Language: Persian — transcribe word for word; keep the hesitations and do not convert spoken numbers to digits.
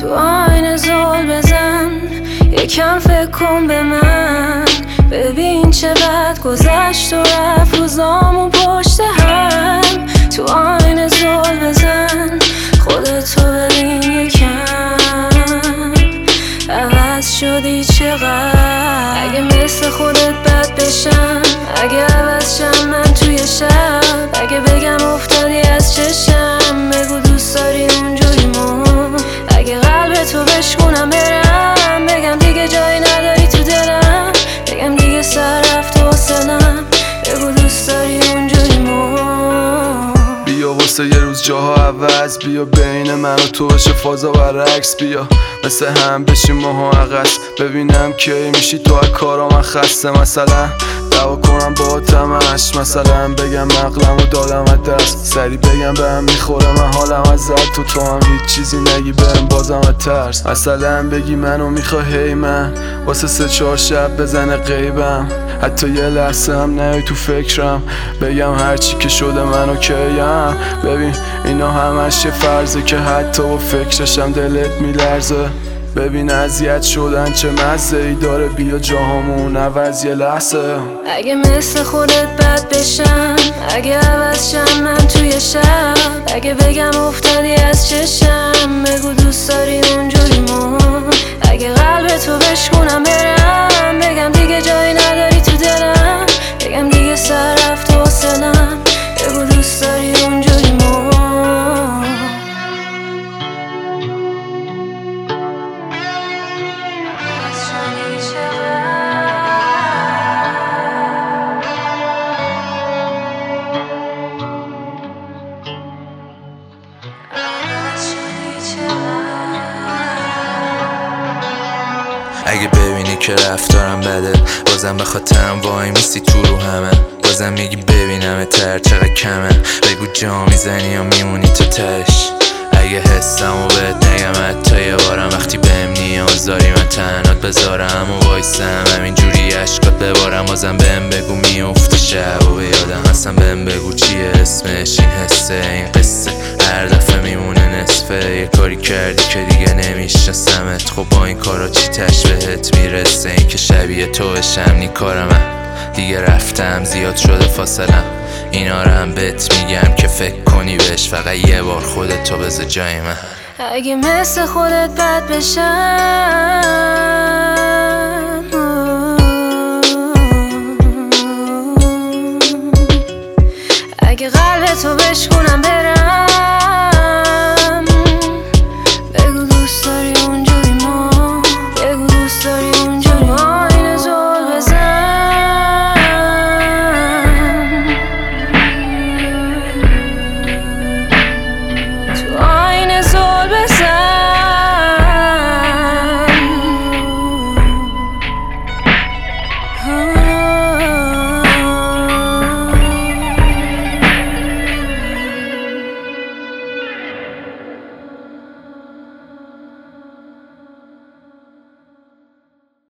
تو آینه زل بزن، یکم فکر کن به من. ببین چقدر گذشت و رفت روزامون پشت هم. تو آینه زل بزن، خودتو ببین یکم عوض شدی چقدر. اگه مثل خودت بد بشم، اگه عوض شم من توی شب، اگه بگم افتادی از چشم، بگو دوست داری اونجوریمو. اگه قلب تو بشکونم برم، بگم دیگه جایی نداری تو دلم، بگم دیگه سر رفت و حسنم، بگو دوست داری اونجوریمو. بیا واسه یه روز جاها عوض، بیا بین من و تو بشه فازا برعکس، بیا مثل هم بشیم ماها عقص، ببینم کی میشی تو از کارا من خسته. مثلا دعوا کنم با تمش، مثلا بگم عقلمو دادم از دست، سری بگم به هم میخوره من حالم ازت، تو تو هم هیچ چیزی نگی بهم بازم از ترس. مثلا بگی منو میخوای من، واسه سه چهار شب بزنه غیبم، حتی یه لحظه هم نیای تو فکرم، بگم هرچی که شده منو کیم. ببین اینا همش یه فرضه که حتی با فکرشم دلت میلرزه. ببین اذیت شدن چه مزه ای داره، بیا جاهامون عوض یه لحظه. اگه مثل خودت بد بشم، اگه عوض شم من توی شب، اگه بگم افتادی از چشم، بگو دوست داری اونجوریمو. اگه قلب تو بشکونم برم، بگم دیگه جایی نداری تو دلم، بگم دیگه سر رفت و حسنم، بگو دوست داری اونجوریمو. اگه ببینی که رفتارم بده، بازم به خاطرم وای میستی تو رو همه، بازم میگی ببینم تر چقدر کمه، بگو جا میزنی یا میمونی تو تش. اگه حسمو بهت نگم حتی یه بارم، وقتی بهم نیاز داری من تنهات بذارم و وایسم همینجوری عشقات ببارم، بازم بهم بگو میفته شب و به یادم هستم، بهم بگو چیه اسمش این حسه، این قصه هر دفعه میمونه نصفه. یه کاری کردی که دیگه نمیشناسمت، خب با این کارا چی تشبهت میرسه، این که شبیه تو بشم نی کارمه. دیگه رفتم زیاد شده فاصلم، اینا رو هم بهت میگم که فکر کنی بهش، فقط یه بار خودتو بذار جای من. اگه مثل خودت بد بشم، اگه قلب تو بشکونم برم،